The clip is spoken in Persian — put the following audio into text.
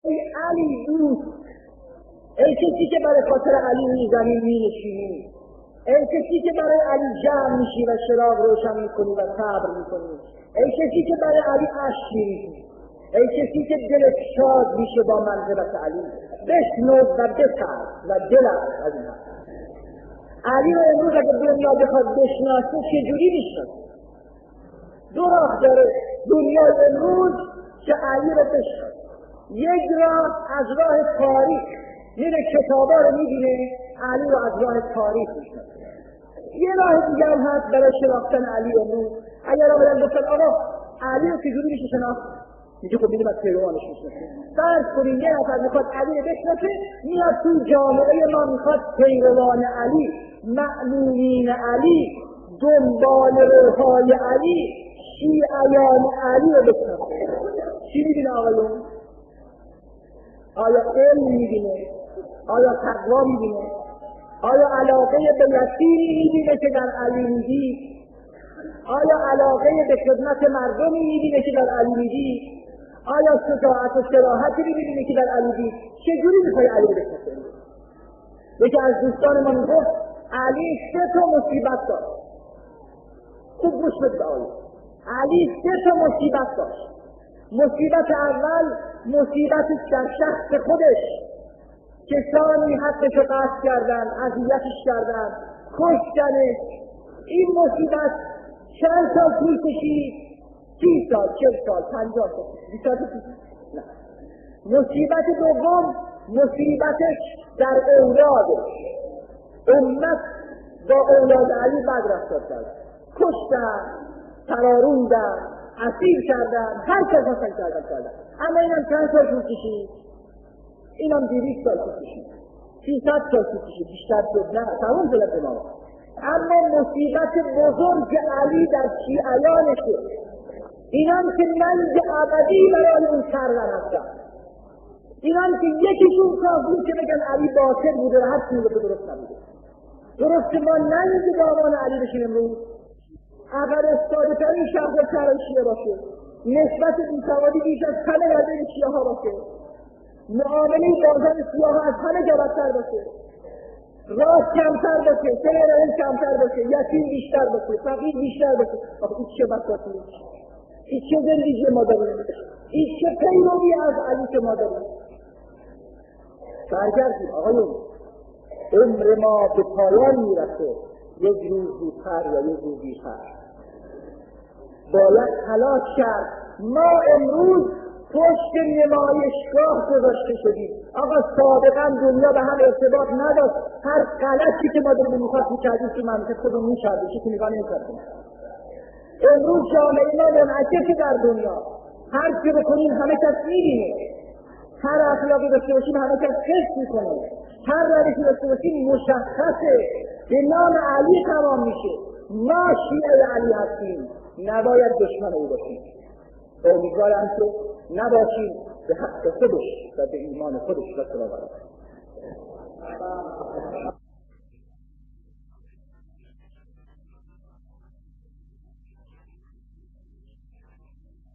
علی دوست، ای کسی که برای خاطر علی روی زمین می‌نشینی، ای کسی که برای علی جمع میشی و چراغ روشن میکنی و صبر میکنی، ای کسی که برای علی اشک میریزی، ای کسی که دلت شاد میشه با منقبت علی، بشنو و بترس و دلت از این هست. علی رو امروز اگر دنیا بخواد بشناسه چجوری میشناسه؟ دو راه داره دنیا امروز که علی رو بشناسه. یک راه از راه تاریخ، میره کتابا رو میبینه، علی رو از راه تاریخ میشناسه. یه راه دیگه هم هست برای شناختن علی امروز. اگر آمدن گفتن آقا علی رو چجوری میشه شناخت؟ میگه خب میدیم از پیروانش میشناسه. فرض کنیم یه نفر میخواد علی رو بشناسه، میاد تو جامعه ما میخواد پیروان علی، مأمونین علی، دنبال روحای علی، شیعیان علی رو بشناسه. چی میبینه آقایون؟ آیا علم میبینه؟ آیا تقوا میبینه؟ آیا علاقه به یتیمی میبینه که در علی میدی؟ آیا علاقه به خدمت مردمی میبینه که در علی میدی؟ آیا شجاعت و صراحتی میبینه که در علی میدی؟ چجوری میخوای علی رو بشناسه؟ یکی از دوستان ما میگفت علی 3 تا مصیبت داشت. خوب گوش بده آقای، علی 3 تا مصیبت داشت. مصیبت اول مصیبت در شخص خودش، کسانی حقش رو قطع کردن، اذیتش کردن، کشتنش. این مصیبت چند سال طول کشید؟ 30 سال، 40 سال، 50 سال، 20 سال. نه. مصیبت دوم مصیبتش در اولادش. امت با اولاد علی بد رفتار کرد، کشتن، تراروندن، اسیر کردن، هر کس مثلا کردن. اما اینم چند سال طول کشید؟ اینم 200 سال طول کشید، 300 سال طول کشید، بیشتر شد نه، تمام شد امام. اما مصیبت بزرگ علی در شیعیانشه. اینم که ننج ابدی برای اون سرور هستن. اینم که یکیشون کافی که بگن علی باطل بوده و هر چیزی رو درست نبوده. درسته ما ننج دامان علی بشیم امروز؟ اگر استاده ترین شهر شیعه باشه، نسبت بیسوادی بیش از همه در بین شیعه ها باشه، معامله بازار سیاه از همه جا بدتر باشه، راه کمتر باشه، سرعه کمتر باشه، یتیم بیشتر باشه، فقیر بیشتر باشه. آخه این چه بساطیه؟ این چه زندگی ما داریم؟ این چه پیروی از علی که ما داریم؟ برگردیم آقایون، عمر ما به پایان میرسه، یک روز زودتر یا یک روز دیرتر باید تلاش کرد. ما امروز پشت نمایشگاه گذاشته شدیم. آقا سابقا دنیا به هم ارتباط نداشت، هر غلطی که ما داریم میخواست میکردیم تو مملکت خودمون میکردیم، چه که نگاه نمیکردیم. امروز جامعه ما منعکسه در دنیا، هر چی بکنیم همه کس میبینه، هر اخلاقی داشته باشیم همه کس حس میکنه، هر روشی داشته باشیم مشخصه، به نام علی تمام میشه. ما شیعه علی هستیم، نباید دشمن او باشیم. امیدوارم که نباشیم، به حق خودش و به ایمان خودش و صلوات.